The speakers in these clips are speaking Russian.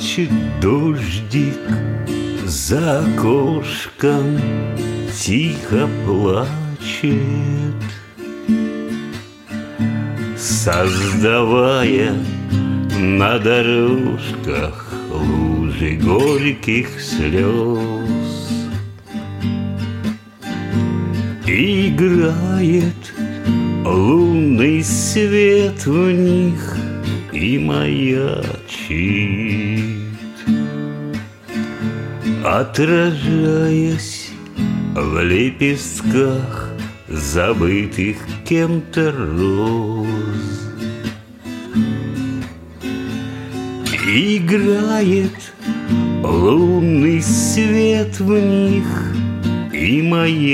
Плачет дождик за окошком, тихо плачет, создавая на дорожках лужи горьких слез. Играет лунный свет в них и маячит, отражаясь в лепестках забытых кем-то роз. Играет лунный свет в них и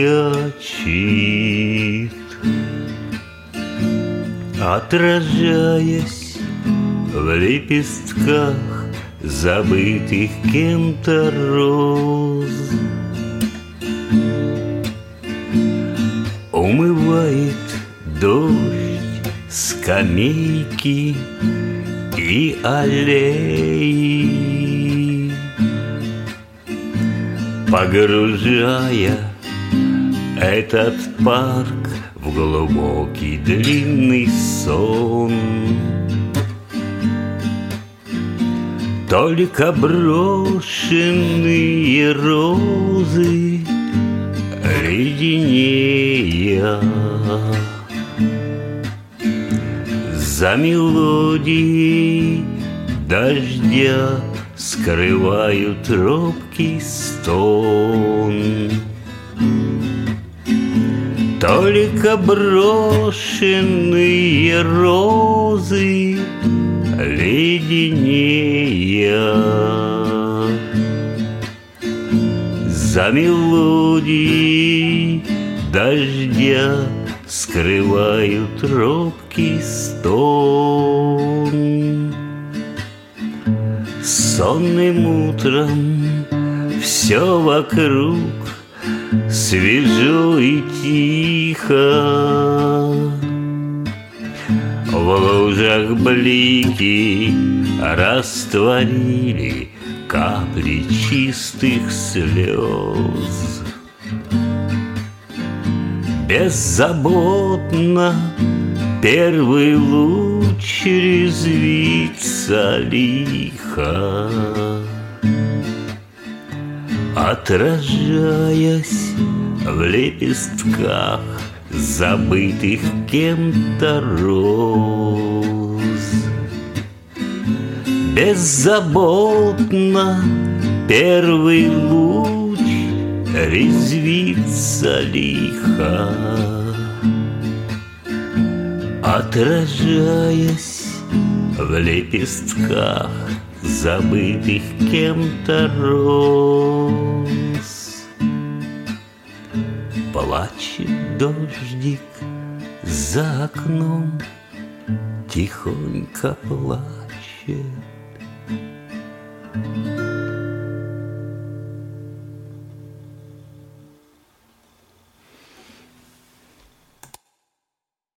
маячит, отражаясь в лепестках забытых кем-то роз. Умывает дождь скамейки и аллеи, погружая этот парк в глубокий длинный сон. Только брошенные розы леденея за мелодией дождя скрывают робкий стон. Только брошенные розы леденея за мелодией дождя скрывают робкий стон. Сонным утром все вокруг свежо и тихо, в лужах блики растворили капли чистых слез. Беззаботно первый луч резвится лихо, отражаясь в лепестках забытых кем-то роз. Беззаботно первый луч резвится лихо, отражаясь в лепестках забытых кем-то роз. Плачет дождик за окном, тихонько плачет.